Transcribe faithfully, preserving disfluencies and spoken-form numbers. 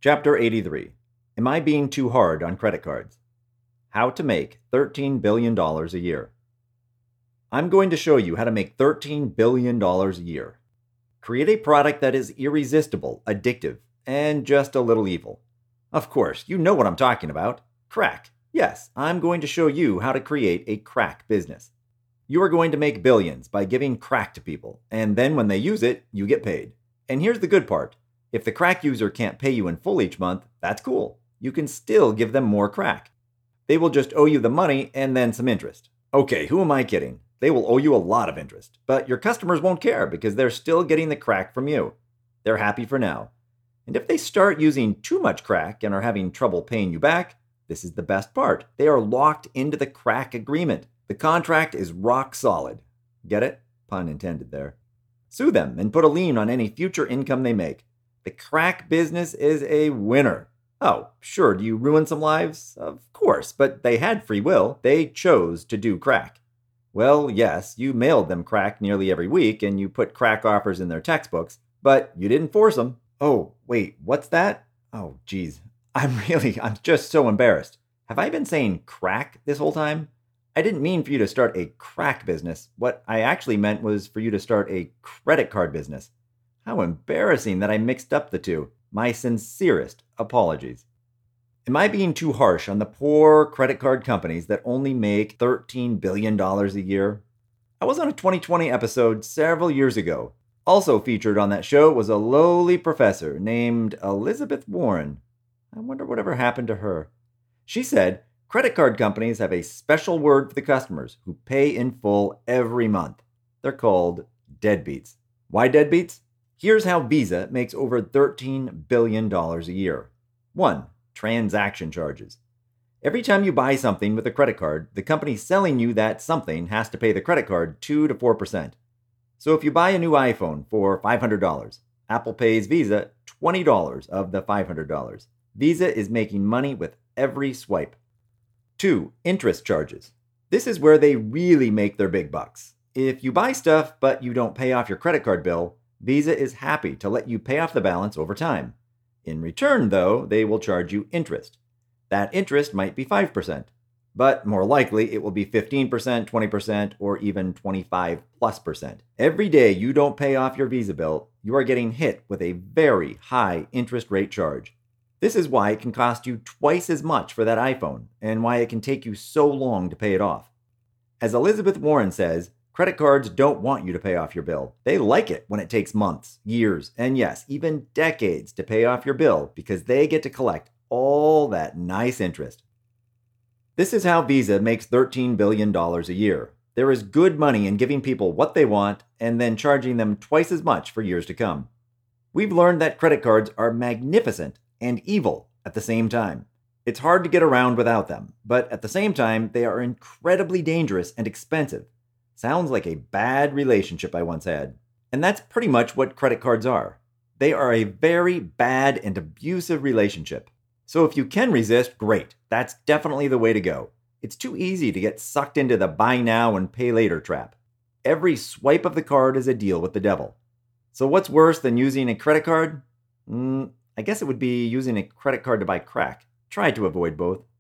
Chapter eighty-three. Am I being too hard on credit cards? How to make thirteen billion dollars a year. I'm going to show you how to make thirteen billion dollars a year. Create a product that is irresistible, addictive, and just a little evil. Of course, you know what I'm talking about. Crack. Yes, I'm going to show you how to create a crack business. You are going to make billions by giving crack to people, and then when they use it, you get paid. And here's the good part. If the crack user can't pay you in full each month, that's cool. You can still give them more crack. They will just owe you the money and then some interest. Okay, who am I kidding? They will owe you a lot of interest, but your customers won't care because they're still getting the crack from you. They're happy for now. And if they start using too much crack and are having trouble paying you back, this is the best part. They are locked into the crack agreement. The contract is rock solid. Get it? Pun intended there. Sue them and put a lien on any future income they make. The crack business is a winner. Oh, sure, do you ruin some lives? Of course, but they had free will. They chose to do crack. Well, yes, you mailed them crack nearly every week and you put crack offers in their textbooks, but you didn't force them. Oh, wait, what's that? Oh, geez. I'm really, I'm just so embarrassed. Have I been saying crack this whole time? I didn't mean for you to start a crack business. What I actually meant was for you to start a credit card business. How embarrassing that I mixed up the two. My sincerest apologies. Am I being too harsh on the poor credit card companies that only make thirteen billion dollars a year? I was on a twenty twenty episode several years ago. Also featured on that show was a lowly professor named Elizabeth Warren. I wonder whatever happened to her. She said, credit card companies have a special word for the customers who pay in full every month. They're called deadbeats. Why deadbeats? Here's how Visa makes over thirteen billion dollars a year. one. Transaction charges. Every time you buy something with a credit card, the company selling you that something has to pay the credit card two to four percent. So if you buy a new iPhone for five hundred dollars, Apple pays Visa twenty dollars of the five hundred dollars. Visa is making money with every swipe. two. Interest charges. This is where they really make their big bucks. If you buy stuff but you don't pay off your credit card bill, Visa is happy to let you pay off the balance over time. In return, though, they will charge you interest. That interest might be five percent, but more likely it will be fifteen percent, twenty percent, or even twenty-five plus percent. Every day you don't pay off your Visa bill, you are getting hit with a very high interest rate charge. This is why it can cost you twice as much for that iPhone, and why it can take you so long to pay it off. As Elizabeth Warren says, credit cards don't want you to pay off your bill. They like it when it takes months, years, and yes, even decades to pay off your bill because they get to collect all that nice interest. This is how Visa makes thirteen billion dollars a year. There is good money in giving people what they want and then charging them twice as much for years to come. We've learned that credit cards are magnificent and evil at the same time. It's hard to get around without them, but at the same time, they are incredibly dangerous and expensive. Sounds like a bad relationship I once had. And that's pretty much what credit cards are. They are a very bad and abusive relationship. So if you can resist, great. That's definitely the way to go. It's too easy to get sucked into the buy now and pay later trap. Every swipe of the card is a deal with the devil. So what's worse than using a credit card? Mm, I guess it would be using a credit card to buy crack. Try to avoid both.